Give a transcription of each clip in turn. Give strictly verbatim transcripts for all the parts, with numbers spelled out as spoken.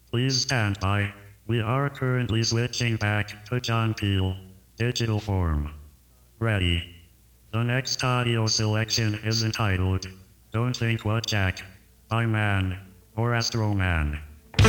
Please stand by. We are currently switching back to John Peel, digital form. Ready. The next audio selection is entitled, Don't Think What Jack, by Man, or Astro Man.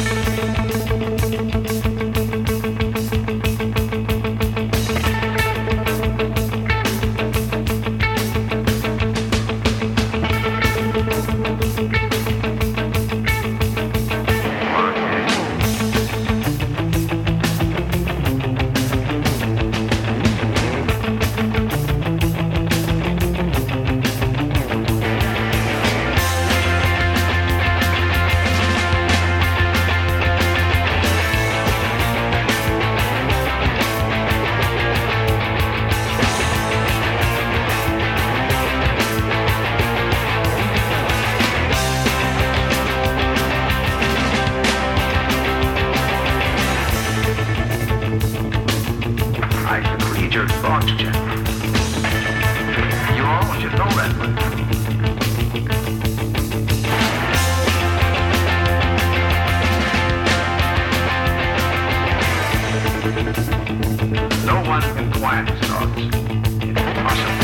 Oxygen. You all should know that one. No one can quiet his thoughts. It's impossible.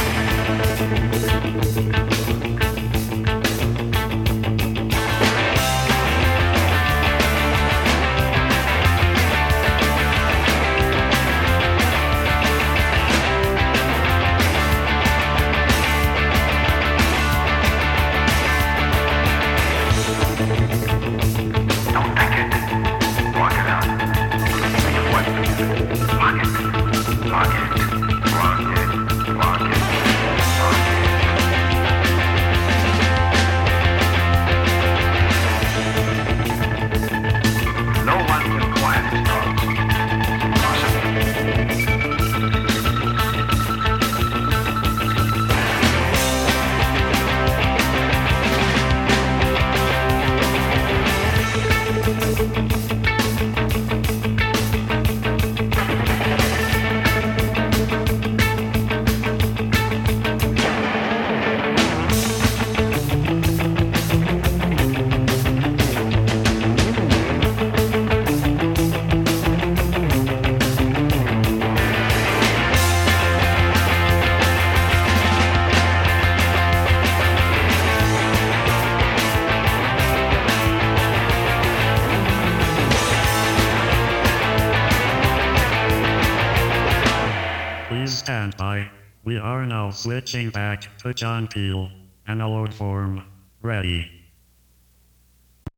Please stand by. We are now switching back to John Peel, analog form. Ready.